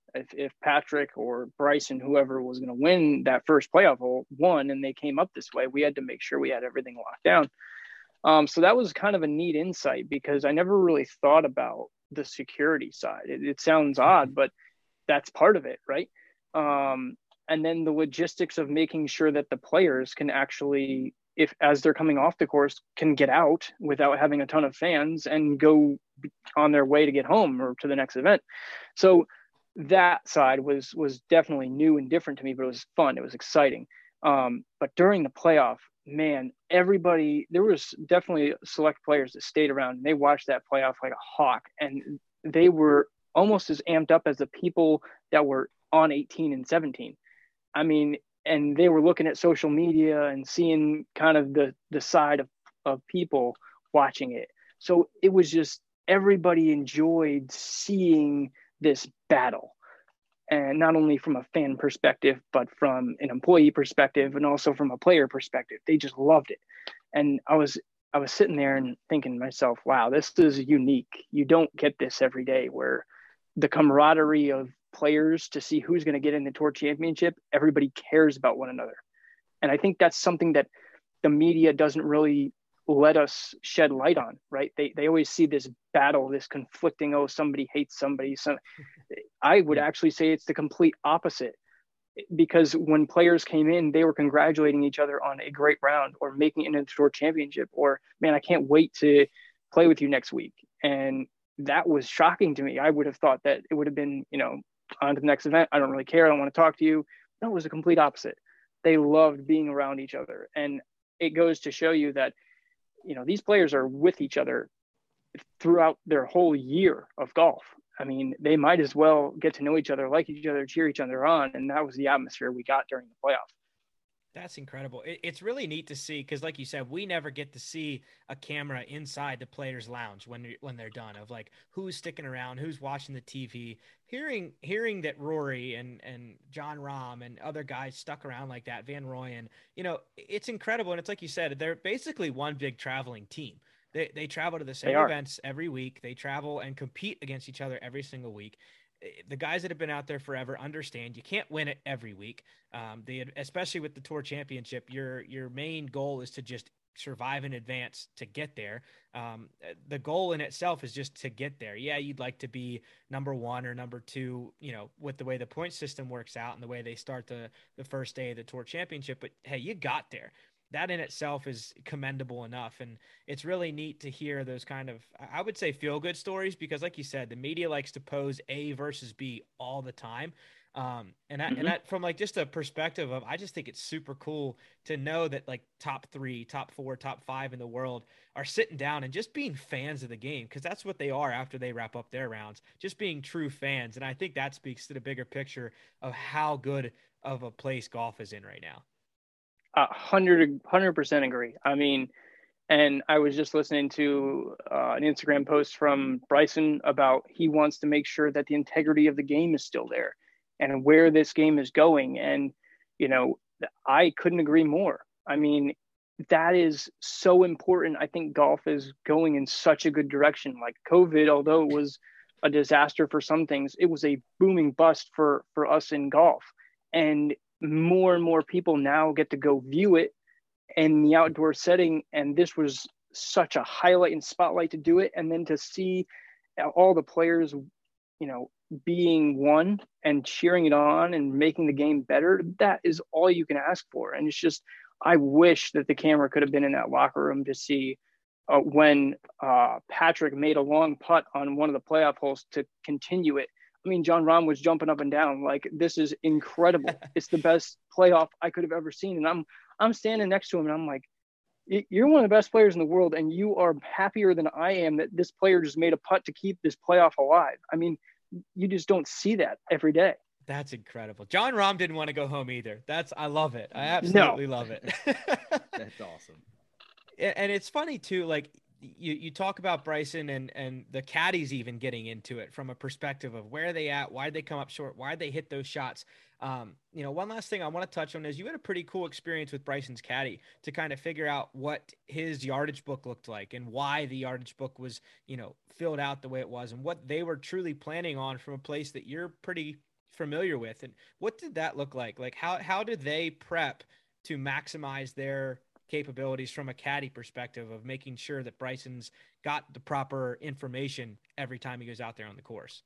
If, if Patrick or Bryson, whoever was going to win that first playoff hole, won and they came up this way, we had to make sure we had everything locked down. Um, so that was kind of a neat insight because I never really thought about the security side. It, it sounds odd, but that's part of it, right? Um, and then the logistics of making sure that the players can actually, if as they're coming off the course, can get out without having a ton of fans and go on their way to get home or to the next event. So that side was was definitely new and different to me, but it was fun. It was exciting. Um, but during the playoff, man, everybody, there was definitely select players that stayed around and they watched that playoff like a hawk, and they were almost as amped up as the people that were on eighteen and seventeen. I mean, and they were looking at social media and seeing kind of the, the side of, of people watching it. So it was just, everybody enjoyed seeing this battle. And not only from a fan perspective, but from an employee perspective and also from a player perspective, they just loved it. And I was, I was sitting there and thinking to myself, wow, this is unique. You don't get this every day, where the camaraderie of players to see who's going to get in the tour championship, everybody cares about one another. And I think that's something that the media doesn't really let us shed light on, right? They they always see this battle, this conflicting, oh, somebody hates somebody. So I would actually say it's the complete opposite, because when players came in, they were congratulating each other on a great round or making it into the tour championship, or, man, I can't wait to play with you next week. And that was shocking to me. I would have thought that it would have been, you know, on to the next event. I don't really care. I don't want to talk to you. No, it was the complete opposite. They loved being around each other. And it goes to show you that, you know, these players are with each other throughout their whole year of golf. I mean, they might as well get to know each other, like each other, cheer each other on. And that was the atmosphere we got during the playoff. That's incredible. It, it's really neat to see, because like you said, we never get to see a camera inside the players' lounge when when they're done, of like who's sticking around, who's watching the T V. Hearing hearing that Rory and and John Rahm and other guys stuck around like that, Van Rooyen, you know, it's incredible. And it's like you said, they're basically one big traveling team. They they travel to the same events every week. They travel and compete against each other every single week. The guys that have been out there forever understand you can't win it every week. Um, they, especially with the Tour Championship, your your main goal is to just survive in advance to get there. Um, the goal in itself is just to get there. Yeah, you'd like to be number one or number two, you know, with the way the point system works out and the way they start the the first day of the Tour Championship. But hey, you got there. That in itself is commendable enough. And it's really neat to hear those kind of, I would say, feel good stories, because like you said, the media likes to pose A versus B all the time. Um, and that, mm-hmm. and that from like just a perspective of, I just think it's super cool to know that like top three, top four, top five in the world are sitting down and just being fans of the game. Cause that's what they are after they wrap up their rounds, just being true fans. And I think that speaks to the bigger picture of how good of a place golf is in right now. A hundred, hundred percent agree. I mean, and I was just listening to uh, an Instagram post from Bryson about he wants to make sure that the integrity of the game is still there and where this game is going. And, you know, I couldn't agree more. I mean, that is so important. I think golf is going in such a good direction. Like COVID, although it was a disaster for some things, it was a booming bust for, for us in golf. And more and more people now get to go view it in the outdoor setting. And this was such a highlight and spotlight to do it. And then to see all the players, you know, being one and cheering it on and making the game better, that is all you can ask for. And it's just, I wish that the camera could have been in that locker room to see uh, when uh, Patrick made a long putt on one of the playoff holes to continue it. I mean, John Rahm was jumping up and down like, this is incredible. It's the best playoff I could have ever seen. And I'm I'm standing next to him and I'm like, you're one of the best players in the world, and you are happier than I am that this player just made a putt to keep this playoff alive. I mean, you just don't see that every day. That's incredible. John Rahm didn't want to go home either. That's I love it. I absolutely no. love it. That's awesome. And it's funny too, like, You you talk about Bryson and, and the caddies even getting into it from a perspective of where are they at, why did they come up short, why did they hit those shots? Um, you know, one last thing I want to touch on is you had a pretty cool experience with Bryson's caddy to kind of figure out what his yardage book looked like and why the yardage book was, you know, filled out the way it was and what they were truly planning on from a place that you're pretty familiar with. And what did that look like? Like how, how did they prep to maximize their capabilities from a caddy perspective of making sure that Bryson's got the proper information every time he goes out there on the course?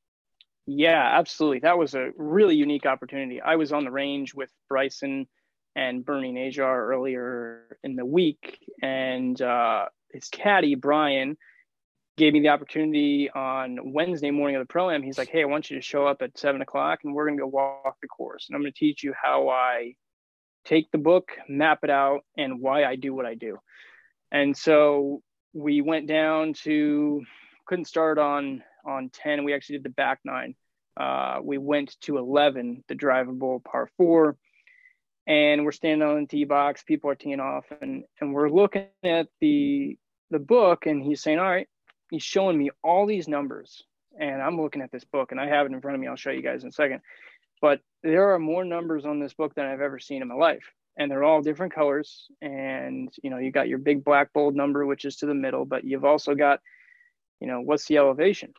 Yeah, absolutely. That was a really unique opportunity. I was on the range with Bryson and Bernie Najar earlier in the week, and uh, his caddy, Brian, gave me the opportunity on Wednesday morning of the Pro-Am. He's like, hey, I want you to show up at seven o'clock and we're going to go walk the course. And I'm going to teach you how I take the book, map it out, and why I do what I do. And so we went down to, couldn't start on, on ten. We actually did the back nine. Uh, we went to eleven, the drivable par four. And we're standing on the tee box. People are teeing off. And, and we're looking at the the book. And he's saying, all right, he's showing me all these numbers, and I'm looking at this book, and I have it in front of me. I'll show you guys in a second. But there are more numbers on this book than I've ever seen in my life, and they're all different colors. And, you know, you got your big black bold number, which is to the middle, but you've also got, you know, what's the elevation?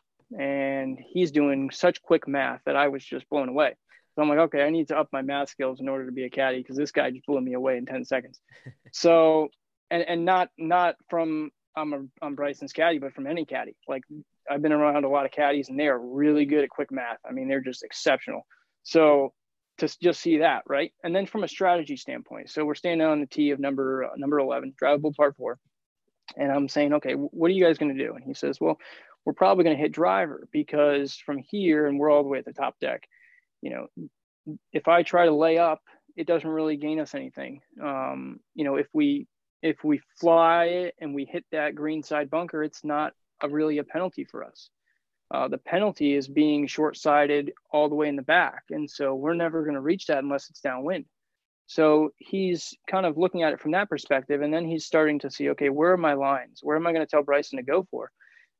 And he's doing such quick math that I was just blown away. So I'm like, okay, I need to up my math skills in order to be a caddy, because this guy just blew me away in ten seconds. So, and, and not, not from, I'm a, I'm Bryson's caddy, but from any caddy. Like, I've been around a lot of caddies, and they are really good at quick math. I mean, they're just exceptional. So to just see that, right? And then from a strategy standpoint, so we're standing on the tee of number uh, number eleven, drivable par four, and I'm saying, okay, what are you guys going to do? And he says, well, we're probably going to hit driver, because from here, and we're all the way at the top deck, you know, if I try to lay up, it doesn't really gain us anything. Um, you know, if we if we fly it and we hit that green side bunker, it's not a really a penalty for us. Uh, the penalty is being short-sided all the way in the back. And so we're never going to reach that unless it's downwind. So he's kind of looking at it from that perspective. And then he's starting to see, okay, where are my lines? Where am I going to tell Bryson to go for?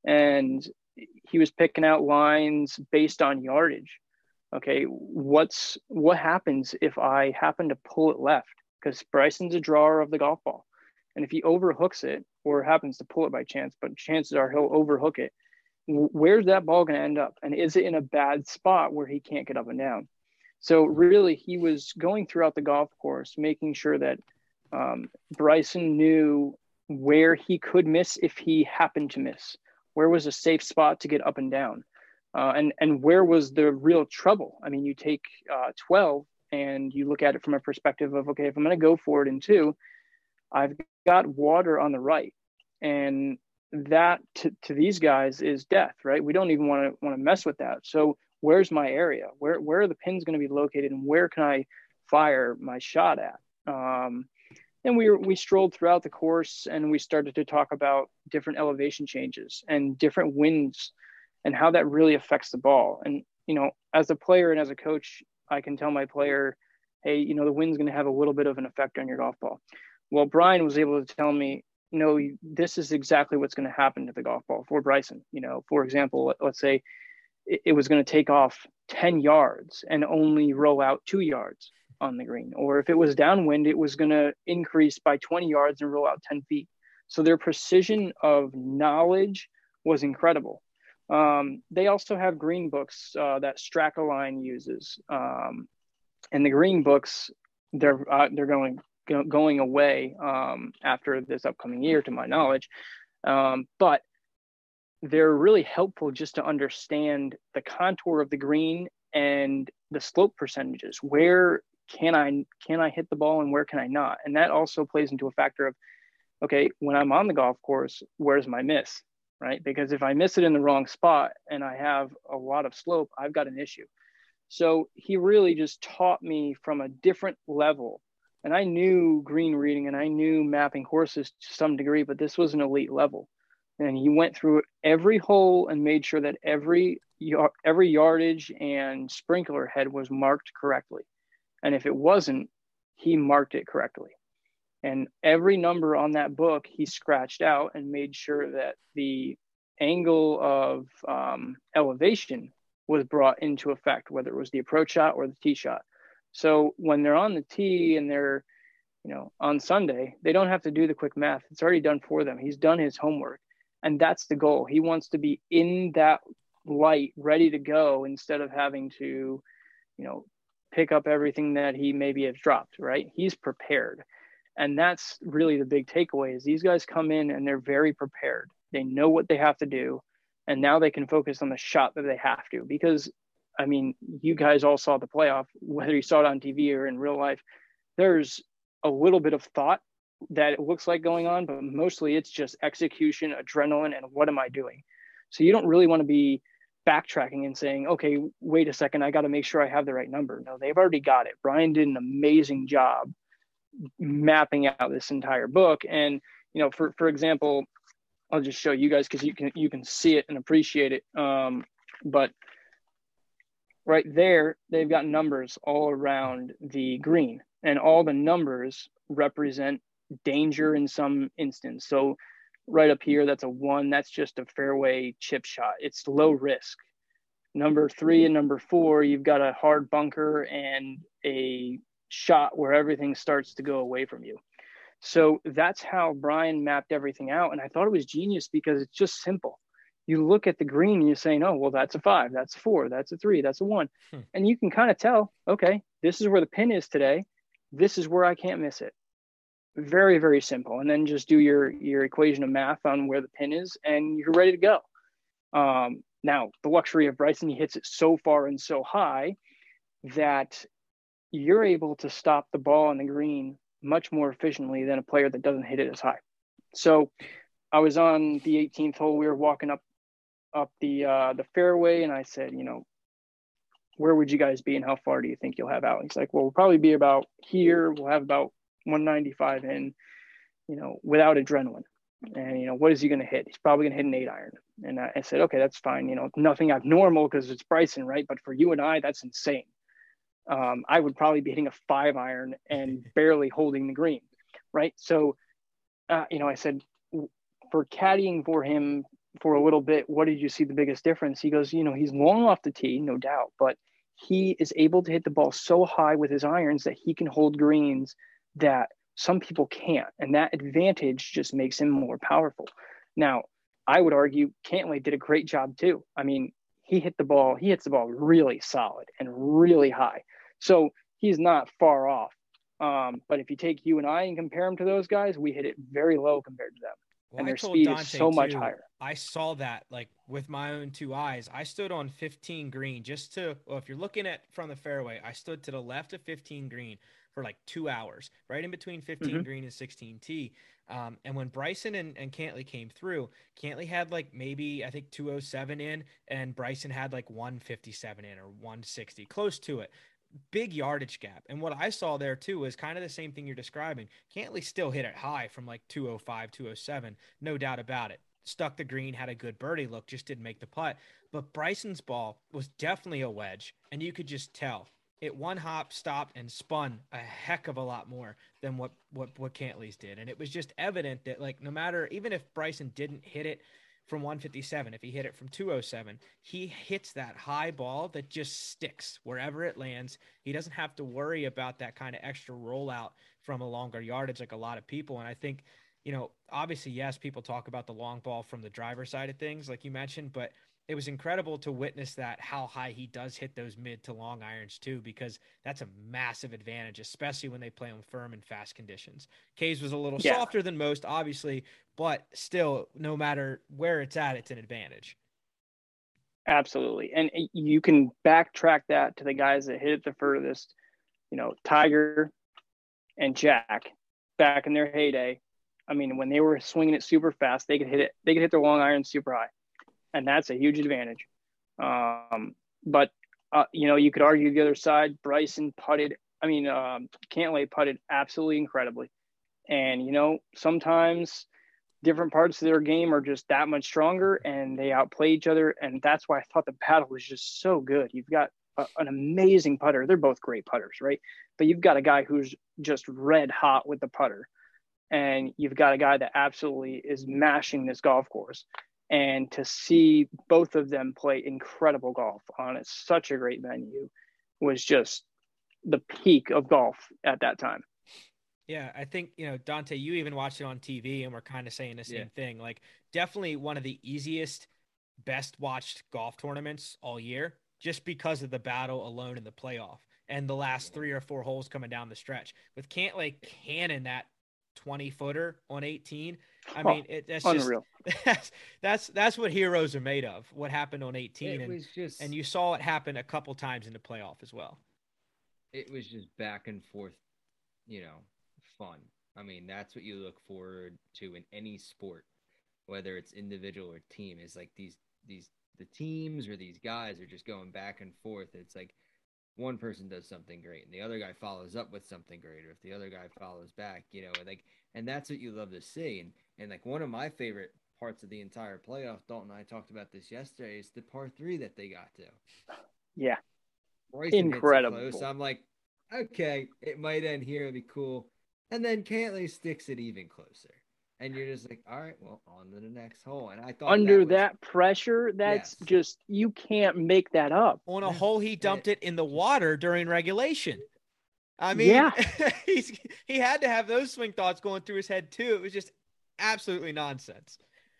And he was picking out lines based on yardage. Okay, what's what happens if I happen to pull it left? Because Bryson's a drawer of the golf ball. And if he overhooks it, or happens to pull it by chance, but chances are he'll overhook it, where's that ball going to end up? And is it in a bad spot where he can't get up and down? So really, he was going throughout the golf course, making sure that um, Bryson knew where he could miss if he happened to miss. Where was a safe spot to get up and down? Uh, and, and where was the real trouble? I mean, you take uh, twelve and you look at it from a perspective of, okay, if I'm going to go for it in two, I've got water on the right. And that to, to these guys is death, right? We don't even want to want to mess with that. So where's my area? Where where are the pins going to be located, and where can I fire my shot at? Um, and we we strolled throughout the course, and we started to talk about different elevation changes and different winds and how that really affects the ball. And, you know, as a player and as a coach, I can tell my player, hey, you know, the wind's going to have a little bit of an effect on your golf ball. Well, Brian was able to tell me, no, this is exactly what's going to happen to the golf ball for Bryson. You know, for example, let, let's say it, it was going to take off ten yards and only roll out two yards on the green. Or if it was downwind, it was going to increase by twenty yards and roll out ten feet. So their precision of knowledge was incredible. Um, they also have green books uh, that Strakaline uses. Um, and the green books, they're, uh, they're going going away um, after this upcoming year, to my knowledge. Um, but they're really helpful just to understand the contour of the green and the slope percentages. Where can I, can I hit the ball and where can I not? And that also plays into a factor of, okay, when I'm on the golf course, where's my miss, right? Because if I miss it in the wrong spot and I have a lot of slope, I've got an issue. So he really just taught me from a different level. And I knew green reading and I knew mapping courses to some degree, but this was an elite level. And he went through every hole and made sure that every every yardage and sprinkler head was marked correctly. And if it wasn't, he marked it correctly. And every number on that book, he scratched out and made sure that the angle of um, elevation was brought into effect, whether it was the approach shot or the tee shot. So when they're on the tee and they're, you know, on Sunday, they don't have to do the quick math. It's already done for them. He's done his homework. And that's the goal. He wants to be in that light, ready to go, instead of having to, you know, pick up everything that he maybe has dropped, right? He's prepared. And that's really the big takeaway is these guys come in and they're very prepared. They know what they have to do. And now they can focus on the shot that they have to, because I mean, you guys all saw the playoff, whether you saw it on T V or in real life, there's a little bit of thought that it looks like going on, but mostly it's just execution, adrenaline, and what am I doing? So you don't really want to be backtracking and saying, okay, wait a second, I got to make sure I have the right number. No, they've already got it. Brian did an amazing job mapping out this entire book. And, you know, for, for example, I'll just show you guys because you can, you can see it and appreciate it. Um, but right there, they've got numbers all around the green, and all the numbers represent danger in some instance. So right up here, that's a one. That's just a fairway chip shot. It's low risk. Number three and number four, you've got a hard bunker and a shot where everything starts to go away from you. So that's how Brian mapped everything out. And I thought it was genius because it's just simple. You look at the green and you're saying, oh, well, that's a five, that's a four, that's a three, that's a one. Hmm. And you can kind of tell, okay, this is where the pin is today. This is where I can't miss it. Very, very simple. And then just do your, your equation of math on where the pin is and you're ready to go. Um, now, the luxury of Bryson, he hits it so far and so high that you're able to stop the ball on the green much more efficiently than a player that doesn't hit it as high. So I was on the eighteenth hole. We were walking up up the uh, the fairway, and I said, you know, where would you guys be and how far do you think you'll have out? He's like, well, we'll probably be about here. We'll have about one ninety-five in, you know, without adrenaline. And, you know, what is he going to hit? He's probably going to hit an eight iron. And I, I said, okay, that's fine. You know, nothing abnormal because it's Bryson, right? But for you and I, that's insane. Um, I would probably be hitting a five iron and barely holding the green, right? So, uh, you know, I said, for caddying for him for a little bit, what did you see the biggest difference? He goes, you know, he's long off the tee, no doubt, but he is able to hit the ball so high with his irons that he can hold greens that some people can't. And that advantage just makes him more powerful. Now, I would argue Cantlay did a great job too. I mean, he hit the ball, he hits the ball really solid and really high. So he's not far off. Um, but if you take you and I and compare him to those guys, we hit it very low compared to them. Well, and their I told speed Dante is so much too, higher. I saw that like with my own two eyes. I stood on fifteen green just to, well, if you're looking at from the fairway, I stood to the left of fifteen green for like two hours, right in between fifteen mm-hmm. green and sixteen T. Um, and when Bryson and, and Cantlay came through, Cantlay had like maybe, I think two oh seven in, and Bryson had like one fifty-seven in or one sixty, close to it. Big yardage gap. And what I saw there too is kind of the same thing you're describing. Cantlay still hit it high from like two oh five, two oh seven, no doubt about it. Stuck the green, had a good birdie look, just didn't make the putt. But Bryson's ball was definitely a wedge, and you could just tell. It one hop, stopped, and spun a heck of a lot more than what, what, what Cantlay's did. And it was just evident that, like, no matter, even if Bryson didn't hit it from one fifty-seven, if he hit it from two oh seven, he hits that high ball that just sticks wherever it lands. He doesn't have to worry about that kind of extra rollout from a longer yardage like a lot of people. And I think, you know, obviously, yes, people talk about the long ball from the driver's side of things, like you mentioned, but it was incredible to witness that, how high he does hit those mid to long irons too, because that's a massive advantage, especially when they play on firm and fast conditions. K's was a little yeah. softer than most, obviously, but still, no matter where it's at, it's an advantage. Absolutely. And you can backtrack that to the guys that hit it the furthest, you know, Tiger and Jack back in their heyday. I mean, when they were swinging it super fast, they could hit it, they could hit their long iron super high. And that's a huge advantage. Um, but, uh, you know, you could argue the other side. Bryson putted, I mean, um, Cantlay putted absolutely incredibly. And, you know, sometimes different parts of their game are just that much stronger and they outplay each other. And that's why I thought the battle was just so good. You've got a, an amazing putter. They're both great putters, right? But you've got a guy who's just red hot with the putter. And you've got a guy that absolutely is mashing this golf course. And to see both of them play incredible golf on it, such a great venue, was just the peak of golf at that time. Yeah, I think, you know, Dante, you even watched it on T V and we're kind of saying the same yeah. thing. Like, definitely one of the easiest best watched golf tournaments all year just because of the battle alone in the playoff and the last three or four holes coming down the stretch. With Cantlay cannon that twenty footer on eighteen. I mean, it, that's Unreal. just that's, that's that's what heroes are made of. What happened on eighteen, It and was just, and you saw it happen a couple times in the playoff as well. it was just back and forth, you know, fun. I mean, that's what you look forward to in any sport, whether it's individual or team. Is like these these the teams or these guys are just going back and forth. It's like one person does something great and the other guy follows up with something great, or if the other guy follows back, you know, like, and that's what you love to see. And and like one of my favorite parts of the entire playoff, Dalton and I talked about this yesterday, is the par three that they got to. Yeah. Bryson Incredible. hits it close. I'm like, okay, it might end here. It'd be cool. And then Cantlay sticks it even closer. And you're just like, all right, well, on to the next hole. And I thought under that, was, that pressure, that's Yes. just, you can't make that up. On a Yeah. hole, he dumped it in the water during regulation. I mean, Yeah. he's he had to have those swing thoughts going through his head too. It was just absolutely nonsense.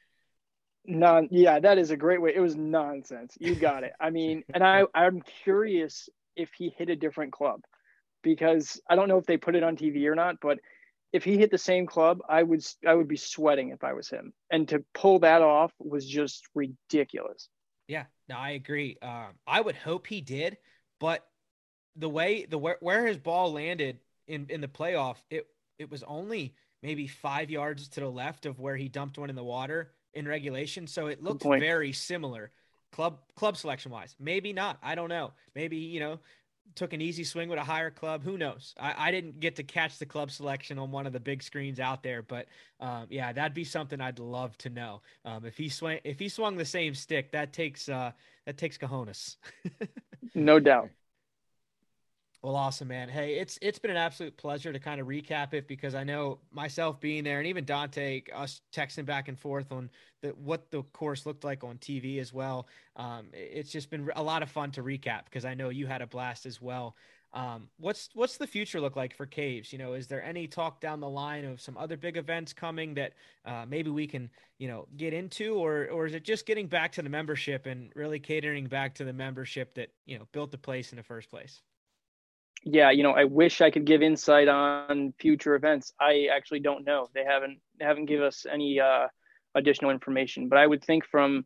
Non, yeah, that is a great way. It was nonsense. You got it. I mean, and I, I'm curious if he hit a different club, because I don't know if they put it on T V or not, but if he hit the same club, I would, I would be sweating if I was him. And to pull that off was just ridiculous. Yeah, no, I agree. Um, I would hope he did, but the way the where, where his ball landed in, in the playoff, it it was only maybe five yards to the left of where he dumped one in the water in regulation. So it looked point. very similar club club selection wise. Maybe not. I don't know. Maybe, you know, took an easy swing with a higher club. Who knows? I, I didn't get to catch the club selection on one of the big screens out there, but um, yeah, that'd be something I'd love to know. Um, if he swung, if he swung the same stick, that takes, uh, that takes cojones. No doubt. Well, awesome, man. Hey, it's it's been an absolute pleasure to kind of recap it, because I know myself being there and even Dante, us texting back and forth on the, what the course looked like on T V as well. Um, it's just been a lot of fun to recap, because I know you had a blast as well. Um, what's what's the future look like for Caves? You know, is there any talk down the line of some other big events coming that uh, maybe we can, you know, get into, or or is it just getting back to the membership and really catering back to the membership that, you know, built the place in the first place? Yeah, you know, I wish I could give insight on future events. I actually don't know. They haven't they haven't given us any uh, additional information. But I would think from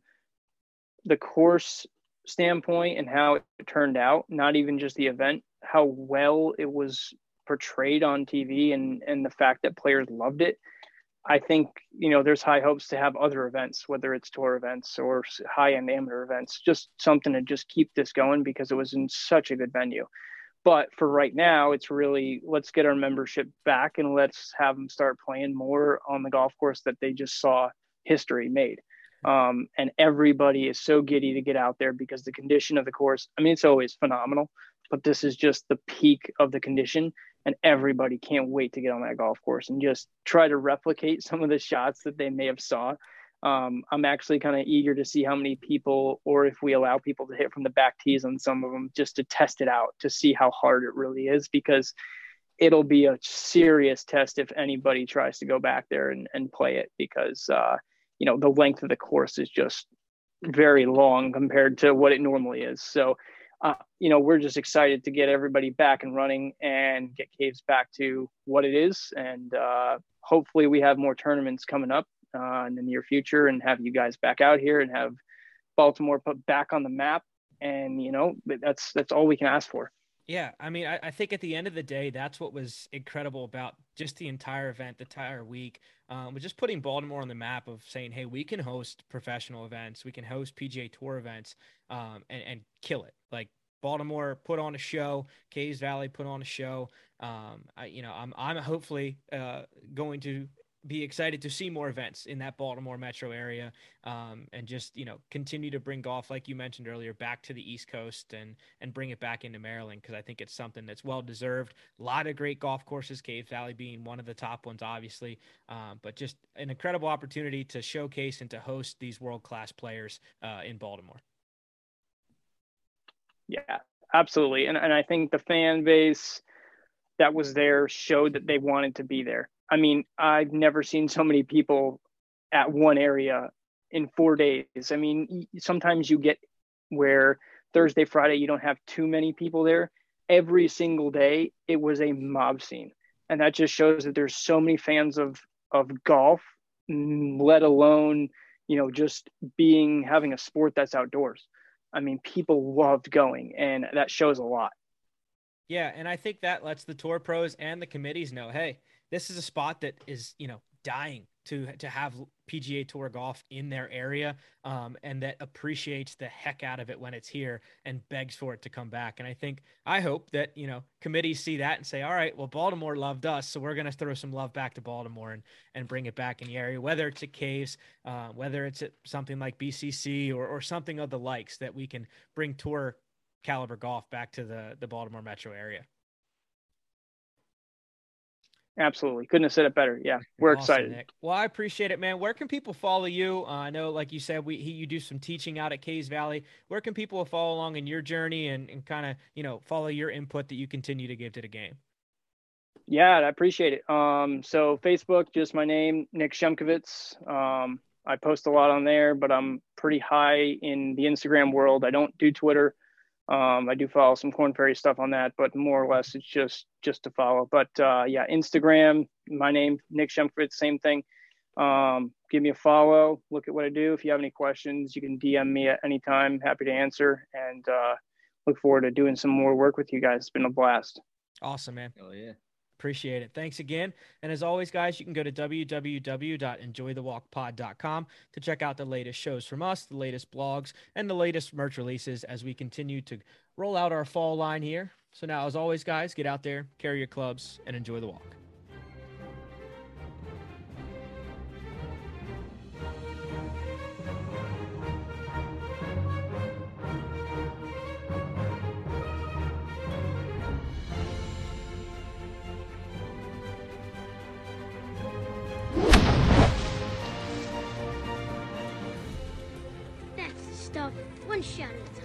the course standpoint and how it turned out, not even just the event, how well it was portrayed on T V, and and the fact that players loved it, I think, you know, there's high hopes to have other events, whether it's tour events or high-end amateur events, just something to just keep this going, because it was in such a good venue. But for right now, it's really, let's get our membership back and let's have them start playing more on the golf course that they just saw history made. Um, and everybody is so giddy to get out there, because the condition of the course, I mean, it's always phenomenal, but this is just the peak of the condition, and everybody can't wait to get on that golf course and just try to replicate some of the shots that they may have saw. Um, I'm actually kind of eager to see how many people, or if we allow people to hit from the back tees on some of them, just to test it out, to see how hard it really is, because it'll be a serious test if anybody tries to go back there and, and play it, because, uh, you know, the length of the course is just very long compared to what it normally is. So, uh, you know, we're just excited to get everybody back and running and get Caves back to what it is. And uh, hopefully we have more tournaments coming up Uh, in the near future, and have you guys back out here and have Baltimore put back on the map. And, you know, that's, that's all we can ask for. Yeah. I mean, I, I think at the end of the day, that's what was incredible about just the entire event, the entire week, um, was just putting Baltimore on the map of saying, hey, we can host professional events. We can host P G A Tour events, um, and, and kill it. Like, Baltimore put on a show, Caves Valley put on a show. Um, I, you know, I'm, I'm hopefully uh, going to be excited to see more events in that Baltimore metro area, um, and just, you know, continue to bring golf, like you mentioned earlier, back to the East Coast and, and bring it back into Maryland. Cause I think it's something that's well deserved. A lot of great golf courses, Caves Valley being one of the top ones, obviously. Um, but just an incredible opportunity to showcase and to host these world-class players uh, in Baltimore. Yeah, absolutely. And, and I think the fan base that was there showed that they wanted to be there. I mean, I've never seen so many people at one area in four days. I mean, sometimes you get where Thursday, Friday, you don't have too many people there. Every single day, it was a mob scene. And that just shows that there's so many fans of, of golf, let alone, you know, just being, having a sport that's outdoors. I mean, people loved going, and that shows a lot. Yeah, and I think that lets the tour pros and the committees know, hey, this is a spot that is, you know, dying to to have P G A Tour golf in their area, um, and that appreciates the heck out of it when it's here and begs for it to come back. And I think, I hope that, you know, committees see that and say, all right, well, Baltimore loved us, so we're going to throw some love back to Baltimore and, and bring it back in the area, whether it's at Caves, uh, whether it's at something like B C C or, or something of the likes, that we can bring tour caliber golf back to the, the Baltimore metro area. Absolutely. Couldn't have said it better. Yeah. We're Awesome, excited. Nick. Well, I appreciate it, man. Where can people follow you? Uh, I know, like you said, we, he, you do some teaching out at Caves Valley. Where can people follow along in your journey and, and kind of, you know, follow your input that you continue to give to the game? Yeah, I appreciate it. Um, so Facebook, just my name, Nick Shemkovitz. Um, I post a lot on there, but I'm pretty high in the Instagram world. I don't do Twitter. Um, I do follow some Corn Ferry stuff on that, but more or less it's just, just to follow. But, uh, yeah, Instagram, my name, Nick Shemkovitz, same thing. Um, give me a follow, look at what I do. If you have any questions, you can D M me at any time. Happy to answer, and, uh, look forward to doing some more work with you guys. It's been a blast. Awesome, man. Hell yeah. Appreciate it. Thanks again. And as always, guys, you can go to w w w dot enjoy the walk pod dot com to check out the latest shows from us, the latest blogs, and the latest merch releases as we continue to roll out our fall line here. So now, as always, guys, get out there, carry your clubs, and enjoy the walk. That's the stuff. One shot at a time.